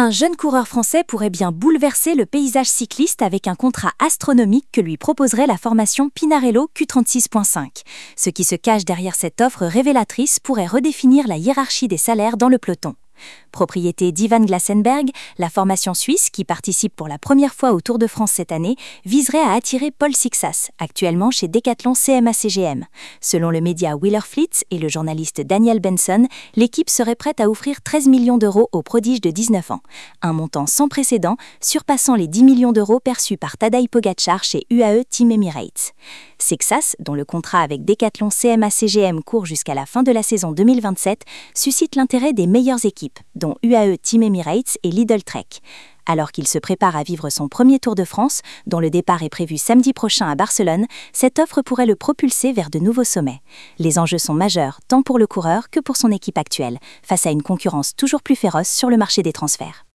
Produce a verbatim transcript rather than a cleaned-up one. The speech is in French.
Un jeune coureur français pourrait bien bouleverser le paysage cycliste avec un contrat astronomique que lui proposerait la formation Pinarello Q trente-six point cinq. Ce qui se cache derrière cette offre révélatrice pourrait redéfinir la hiérarchie des salaires dans le peloton. Propriété d'Ivan Glassenberg, la formation suisse, qui participe pour la première fois au Tour de France cette année, viserait à attirer Paul Sixas, actuellement chez Decathlon C M A C G M. Selon le média Wielerflits et le journaliste Daniel Benson, l'équipe serait prête à offrir treize millions d'euros au prodige de dix-neuf ans, un montant sans précédent, surpassant les dix millions d'euros perçus par Tadej Pogacar chez U A E Team Emirates. Sixas, dont le contrat avec Decathlon C M A C G M court jusqu'à la fin de la saison deux mille vingt-sept, suscite l'intérêt des meilleures équipes, dont U A E Team Emirates et Lidl Trek. Alors qu'il se prépare à vivre son premier Tour de France, dont le départ est prévu samedi prochain à Barcelone, cette offre pourrait le propulser vers de nouveaux sommets. Les enjeux sont majeurs, tant pour le coureur que pour son équipe actuelle, face à une concurrence toujours plus féroce sur le marché des transferts.